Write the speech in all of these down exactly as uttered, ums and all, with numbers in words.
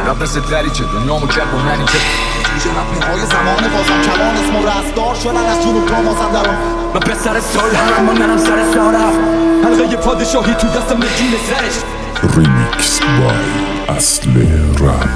رب مثل دریچه دنیامو کرد با منی که جوجه رپرهای زمان بازم کلان اسم و رستار شدن از جنوب تا مازندران. من پسر سال هم منم سر سارف حلقه پادشاهی تو دستم نگین سرش. ریمیکس بای اصل رپ.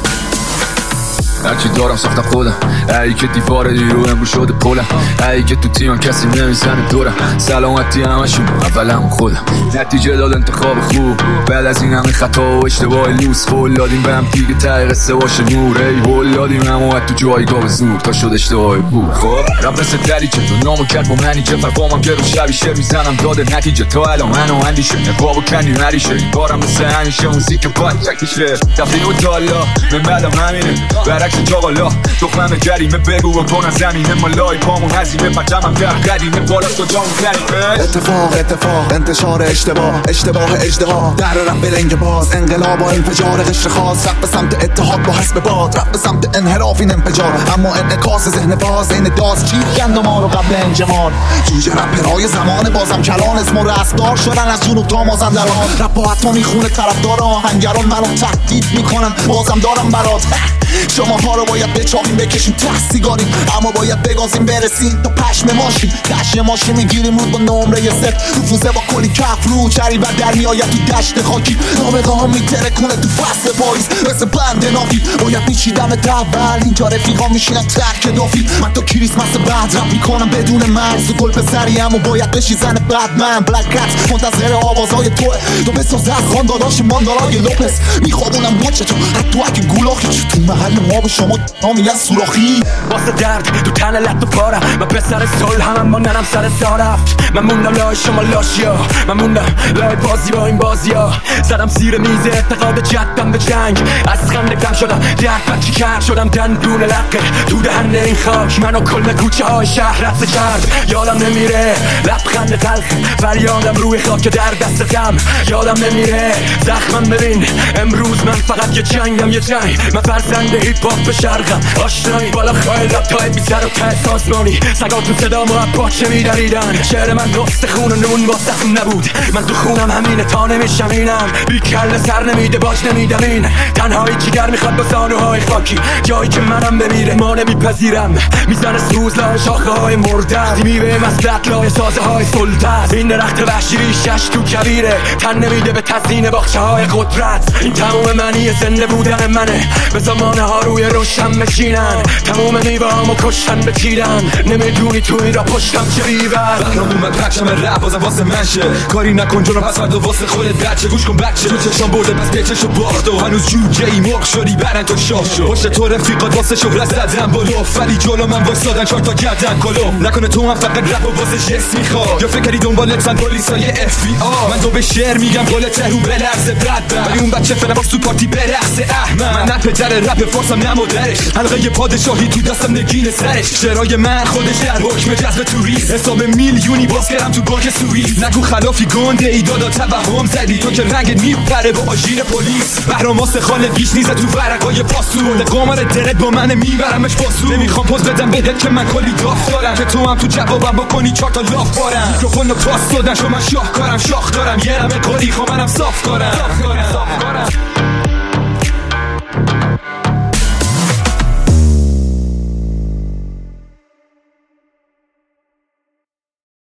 هرچی دارم ساختم خودم، ای که دیوار دیرویم رو شده پولم، ای که تو تیمم کسی نمیزنه دورم، سلامتی همشون اولم خودم. نتیجه داد انتخاب خوب بعد از این همه خطا و اشتباه لوس، فول دادیم به هم دیگه ته قصه باشه نور، ای هول دادیم همو تو جایگاه زور تا شد اشتباه بود. خب رب مثل دریچه دنیامو کرد با منی که فرقامم که رو شبی شعر میزنم داده نتیجه تا الان منو اندیشه نقاب و کنی نریشه این بارم مثل همیشه موزیک باید تکیشه دفعه و تالا من بعدم همینه برعکس جاقالا دخمم جریمه بگو و کن از زمینه مالای پامون هزیمه پرچمم در قدیمه بالاست و جامون کریمه. اتفاق اتفاق انتشار اشتباه اشتباه اجدها در رب بلنگ باز انقلاب و انفجار قشر خاص رفت به سمت اتحاد با حسب باد رفت به سمت انحراف این انفجار اما انعکاس ذهن باز این داز چی گند ما رو قبل انجمار. جوجه رپرهای زمان بازم کلان اسم و رستار شدن از جنوب تا مازندران. رپ با حتی میخونه طرفدار آهنگران منو تهدید میکنن بازم دارم برات. شما ها رو باید بچاقیم بکشیم ته سیگاریم اما باید بگازیم برسیم تا پشم ماشین دشت ماشین میگیریم رود با نمره صفر رفوزه با کلی کف رو چری و در میآید تو دشت خاکی نابغه ها میتره کنه تو فصل پاییز مثل بند نافی باید میچیدم اول اینجا رفیقا میشینن ترک دافی من تو کریسمس بعد رپ میکنم بدون مرز و گل به سریم و باید بشی زن بعد من بلک کت منتظر آوازهای توه تو بساز از خان داداش ماندارای لوپس میخوابونم بچه تو حتی اگه گولاخی تو محل ما به شما نامی از سوراخی واسه درد تو تن لط و پارم من پسر سال هم من نرم سر سارفت من موندم لای شما لاشیا من موندم لای بازی با این بازیا زدم زیر میز اعتقاد جدم به جنگ از خنده دم شدم درد بچی کرد شدم دندون لقه تو دهن این خاک منو کل کوچه های شهر رفت کرد یادم نمیره لبخند تلخ فریادم روی خاک در دست غم یادم نمیره زخمم ببین امروز من فقط یه جنگم یه جنگ من فرزند هیپ هاپ به شرقم آشنایی بالا خیلی تای بی سر و ته سازمانی سگا تو صدا ما پاچه میدریدن شعر من نست خون و نون با زخم نبود من تو خونم همینه تا نمیشمینم بی کل سر نمیده باج نمیدم این تنهایی جیگر میخواد با زانوهای خاکی جایی که منم بمیره ما نمیپذیرم میزنه سوز لای شاخه های مرده میوه مسلط لای سازه های سلطت این درخت وحشی ریشش تو کبیره تن نمیده به تزیین باخچه های قدرت این تموم منی زنده بودن منه به زمانه ها روی روشم بشینن تموم میوه همو کشتن بکیرن نمیدونی توی را پشتم چه ریور بخرام اومد پرچم رپ بازم واسه منشه کاری نکن جونم پس فردا واسه خودت بچه گوش کن بچه تو چشام برده پس بچشو باخت و هنوز جوجه ای مرغ شدی برن تو شاه شو پشت تو رفیقات واسه شهرت زدن بالا ولی جلو من وایسادن چهار تا گردن کلو نکنه تو هم فقط رپ و واسه جس میخواد یا فکری دنبالتن پلیسای اف بی آی من تو به شعر میگم قولت رو بلرزه بعد ولی اون بچه فعلا باش تو پارتی برقصه احمد من نه پدر رپ فارسم نه مادرش حلقه پادشاهی تو دستم نگین سرش شعرهای من خودش در حکم جذب توریست حساب میلیونی باز کردم تو بانک سوئیس نگو خلافی گنده ای دادا توهم زدی تو که رنگت میپره با آژیر پلیس بهرام واسه خاله بیش نیزه تو ورقای پاسو قمر درد با من میبرمش پاسو نمیخوام پوز بدم بهت که من کلی داف دارم که تو هم تو جوابم بکنی چهار تا لاف بارم میکروفون رو پاس دادن شو من شاهکارم شاخ دارم یه رمه قلی خب منم صاف کارم